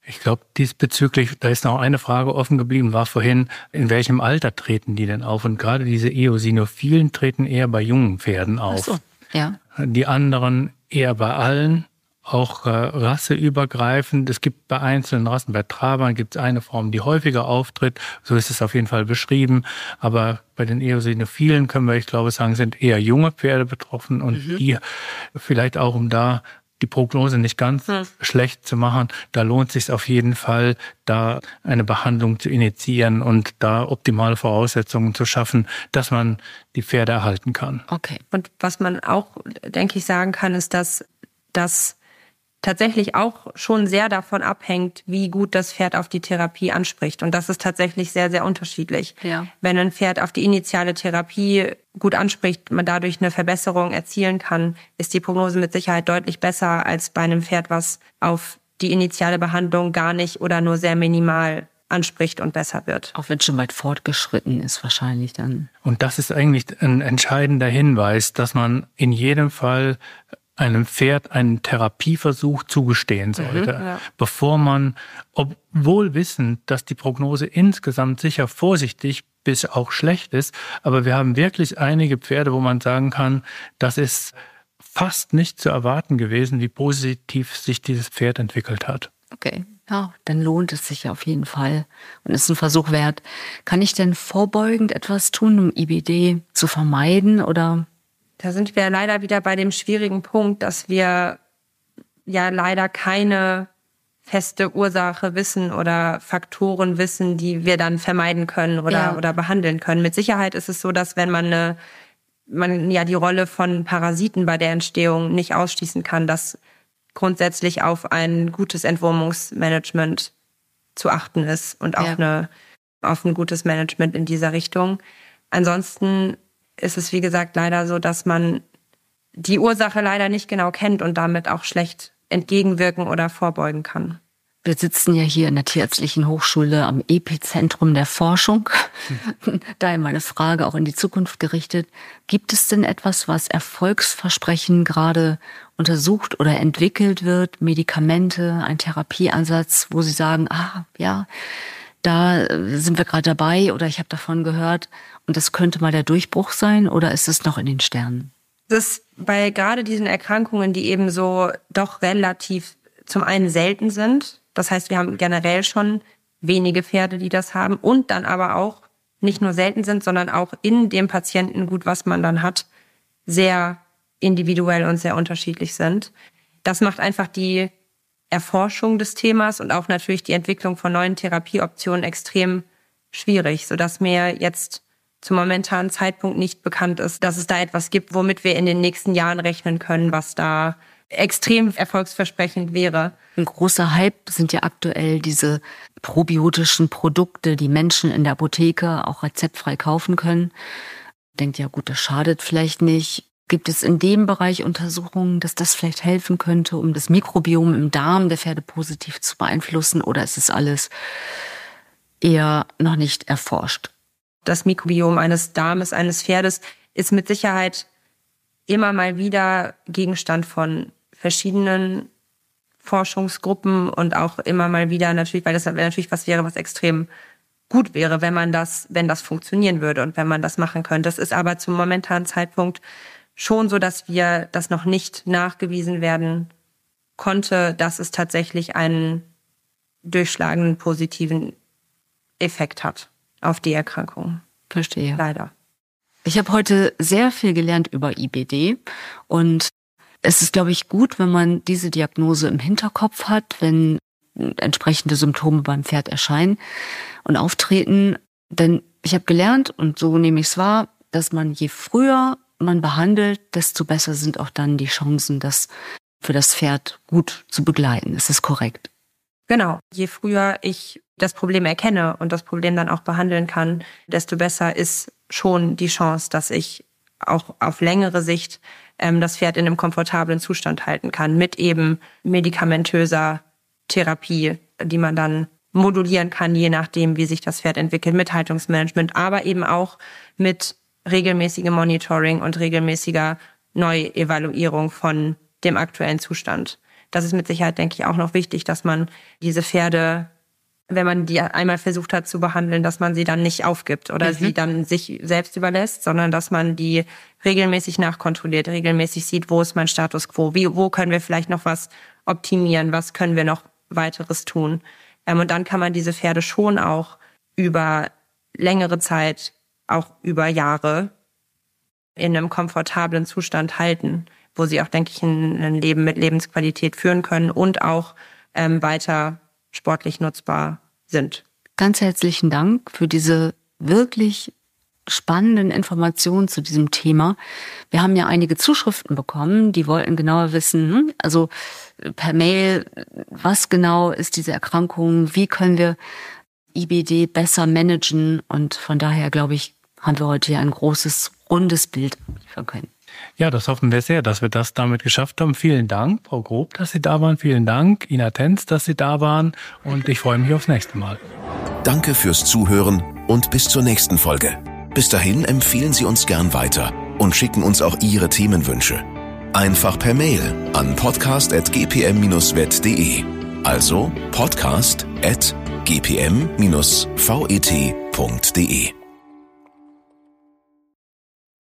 Ich glaube, diesbezüglich, da ist noch eine Frage offen geblieben, war vorhin, in welchem Alter treten die denn auf? Und gerade diese Eosinophilen treten eher bei jungen Pferden auf. Ach so, ja. Die anderen eher bei allen, auch rasseübergreifend. Es gibt bei einzelnen Rassen, bei Trabern gibt es eine Form, die häufiger auftritt. So ist es auf jeden Fall beschrieben. Aber bei den Eosinophilen können wir, ich glaube, sagen, sind eher junge Pferde betroffen. Und die vielleicht auch, um da die Prognose nicht ganz schlecht zu machen, da lohnt es sich auf jeden Fall, da eine Behandlung zu initiieren und da optimale Voraussetzungen zu schaffen, dass man die Pferde erhalten kann. Okay. Und was man auch, denke ich, sagen kann, ist, dass das tatsächlich auch schon sehr davon abhängt, wie gut das Pferd auf die Therapie anspricht. Und das ist tatsächlich sehr, sehr unterschiedlich. Ja. Wenn ein Pferd auf die initiale Therapie gut anspricht, man dadurch eine Verbesserung erzielen kann, ist die Prognose mit Sicherheit deutlich besser als bei einem Pferd, was auf die initiale Behandlung gar nicht oder nur sehr minimal anspricht und besser wird. Auch wenn es schon weit fortgeschritten ist wahrscheinlich dann. Und das ist eigentlich ein entscheidender Hinweis, dass man in jedem Fall einem Pferd einen Therapieversuch zugestehen sollte, bevor man, obwohl wissend, dass die Prognose insgesamt sicher vorsichtig bis auch schlecht ist, aber wir haben wirklich einige Pferde, wo man sagen kann, das ist fast nicht zu erwarten gewesen, wie positiv sich dieses Pferd entwickelt hat. Okay, ja, dann lohnt es sich auf jeden Fall und ist ein Versuch wert. Kann ich denn vorbeugend etwas tun, um IBD zu vermeiden oder? Da sind wir leider wieder bei dem schwierigen Punkt, dass wir ja leider keine feste Ursache wissen oder Faktoren wissen, die wir dann vermeiden können oder behandeln können. Mit Sicherheit ist es so, dass wenn man die Rolle von Parasiten bei der Entstehung nicht ausschließen kann, dass grundsätzlich auf ein gutes Entwurmungsmanagement zu achten ist und auch auf ein gutes Management in dieser Richtung. Ansonsten ist es, wie gesagt, leider so, dass man die Ursache leider nicht genau kennt und damit auch schlecht entgegenwirken oder vorbeugen kann. Wir sitzen ja hier in der Tierärztlichen Hochschule am Epizentrum der Forschung. Daher meine Frage auch in die Zukunft gerichtet. Gibt es denn etwas, was Erfolgsversprechen gerade untersucht oder entwickelt wird? Medikamente, ein Therapieansatz, wo Sie sagen, da sind wir gerade dabei oder ich habe davon gehört und das könnte mal der Durchbruch sein oder ist es noch in den Sternen? Das ist bei gerade diesen Erkrankungen, die eben so doch relativ zum einen selten sind. Das heißt, wir haben generell schon wenige Pferde, die das haben und dann aber auch nicht nur selten sind, sondern auch in dem Patientengut, was man dann hat, sehr individuell und sehr unterschiedlich sind. Das macht einfach die Erforschung des Themas und auch natürlich die Entwicklung von neuen Therapieoptionen extrem schwierig, sodass mir jetzt zum momentanen Zeitpunkt nicht bekannt ist, dass es da etwas gibt, womit wir in den nächsten Jahren rechnen können, was da extrem erfolgsversprechend wäre. Ein großer Hype sind ja aktuell diese probiotischen Produkte, die Menschen in der Apotheke auch rezeptfrei kaufen können. Denkt ja gut, das schadet vielleicht nicht. Gibt es in dem Bereich Untersuchungen, dass das vielleicht helfen könnte, um das Mikrobiom im Darm der Pferde positiv zu beeinflussen? Oder ist es alles eher noch nicht erforscht? Das Mikrobiom eines Darmes eines Pferdes ist mit Sicherheit immer mal wieder Gegenstand von verschiedenen Forschungsgruppen und auch immer mal wieder natürlich, weil das natürlich was wäre, was extrem gut wäre, wenn das funktionieren würde und wenn man das machen könnte. Das ist aber zum momentanen Zeitpunkt schon so, dass das noch nicht nachgewiesen werden konnte, dass es tatsächlich einen durchschlagenden positiven Effekt hat auf die Erkrankung. Verstehe. Leider. Ich habe heute sehr viel gelernt über IBD und es ist, glaube ich, gut, wenn man diese Diagnose im Hinterkopf hat, wenn entsprechende Symptome beim Pferd erscheinen und auftreten. Denn ich habe gelernt, und so nehme ich es wahr, dass man je früher man behandelt, desto besser sind auch dann die Chancen, das für das Pferd gut zu begleiten. Ist das korrekt? Genau. Je früher ich das Problem erkenne und das Problem dann auch behandeln kann, desto besser ist schon die Chance, dass ich auch auf längere Sicht das Pferd in einem komfortablen Zustand halten kann, mit eben medikamentöser Therapie, die man dann modulieren kann, je nachdem, wie sich das Pferd entwickelt, mit Haltungsmanagement, aber eben auch mit regelmäßigem Monitoring und regelmäßiger Neuevaluierung von dem aktuellen Zustand. das ist mit Sicherheit, denke ich, auch noch wichtig, dass man diese Pferde, wenn man die einmal versucht hat zu behandeln, dass man sie dann nicht aufgibt oder sie dann sich selbst überlässt, sondern dass man die regelmäßig nachkontrolliert, regelmäßig sieht, wo ist mein Status quo, wo können wir vielleicht noch was optimieren, was können wir noch weiteres tun. Und dann kann man diese Pferde schon auch über längere Zeit, auch über Jahre, in einem komfortablen Zustand halten, wo sie auch, denke ich, ein Leben mit Lebensqualität führen können und auch weiter sportlich nutzbar sind. Ganz herzlichen Dank für diese wirklich spannenden Informationen zu diesem Thema. Wir haben ja einige Zuschriften bekommen, die wollten genauer wissen, also per Mail, was genau ist diese Erkrankung, wie können wir IBD besser managen, und von daher, glaube ich, haben wir heute hier ein großes, rundes Bild liefern können. Ja, das hoffen wir sehr, dass wir das damit geschafft haben. Vielen Dank, Frau Grob, dass Sie da waren. Vielen Dank, Ina Tenz, dass Sie da waren. Und ich freue mich aufs nächste Mal. Danke fürs Zuhören und bis zur nächsten Folge. Bis dahin empfehlen Sie uns gern weiter und schicken uns auch Ihre Themenwünsche. Einfach per Mail an podcast@gpm-vet.de. Also podcast@gpm-vet.de.